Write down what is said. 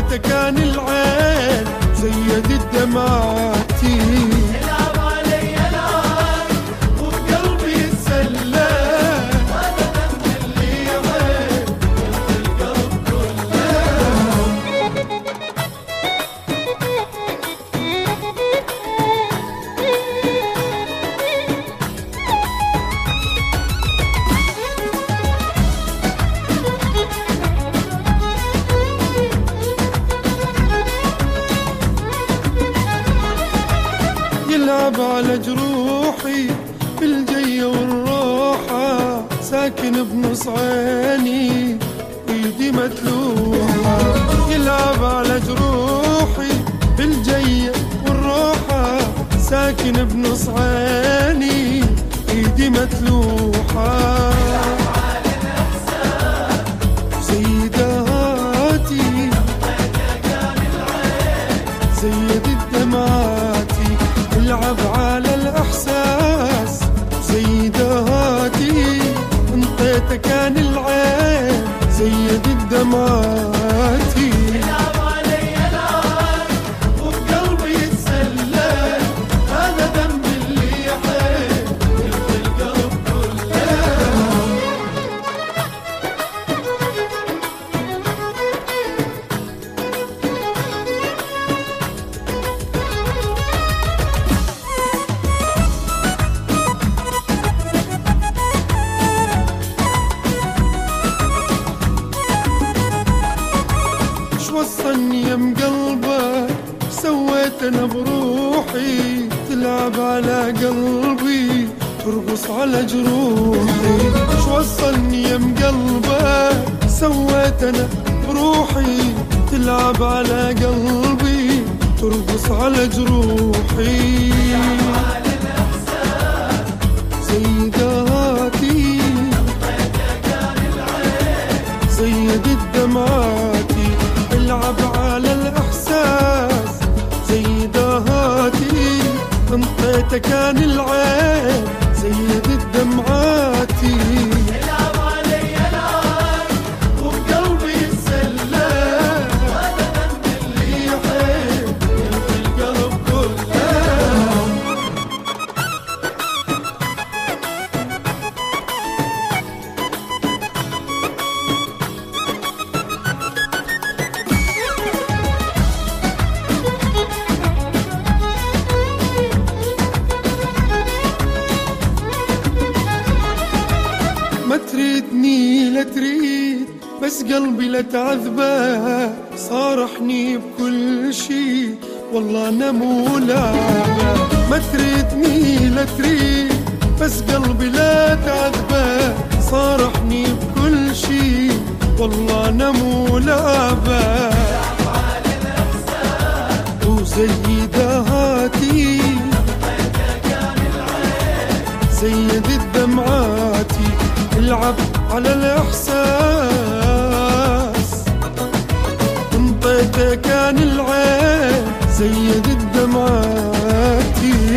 انطيته كان العين زيد الدمعاتي. العب علي العب وبقلبي يتسلى، هذا ذنب اللي يحب القلب كله. يلعب على جروحي بالجية والروحة، ساكن بنص عيني ايدي متلوحة. يلعب على جروحي بالجية والروحة، ساكن بنص عيني ايدي متلوحة. سيداتي زيد الدمعاتي، العب على الإحساس زيداتي. انطيته كان العين زيد الدمعاتي. العب علي العب وبقلبي يتسلى، هذا ذنب اللي يحب القلب كله. وصلني يم قلبك سويت انا بروحي، تلعب على قلبي ترقص على جروحي. وصلني يم قلبك سويت انا بروحي، تلعب على قلبي ترقص على جروحي. سيداتي زيد الدمعاتي، العب على الإحساس زيداتي. انطيته كان العين زيد الدمعاتي. العب علي العب وبقلبي يتسلى، هذا ذنب اللي يحب القلب كله. ما تريدني لا تريد بس قلبي لا تعذبه، صارحني بكل شي والله انا مو لعبه. ما تريدني لا تريد بس قلبي لا تعذبه، صارحني بكل شي والله انا مو لعبه. وزيداتي زيد الدمعاتي، العب على الإحساس. انطيته كان العين زيد الدمعاتي.